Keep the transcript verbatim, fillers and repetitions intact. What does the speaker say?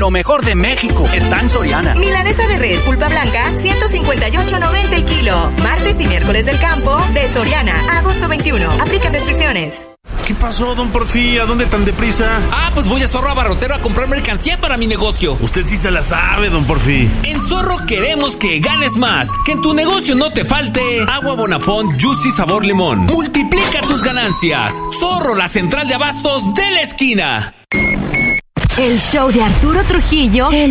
lo mejor de México está en Soriana. Milanesa de res pulpa blanca, ciento cincuenta y ocho noventa el kilo. Martes y miércoles del campo de Soriana. Agosto veintiuno. Aplica restricciones. ¿Qué pasó, don Porfi? ¿A dónde tan deprisa? Ah, pues voy a Zorro Abarrotero a comprar mercancía para mi negocio. Usted sí se la sabe, don Porfi. En Zorro queremos que ganes más, que en tu negocio no te falte agua Bonafont Juicy sabor limón. Multiplica tus ganancias. Zorro, la central de abastos de la esquina. El show de Arturo Trujillo, el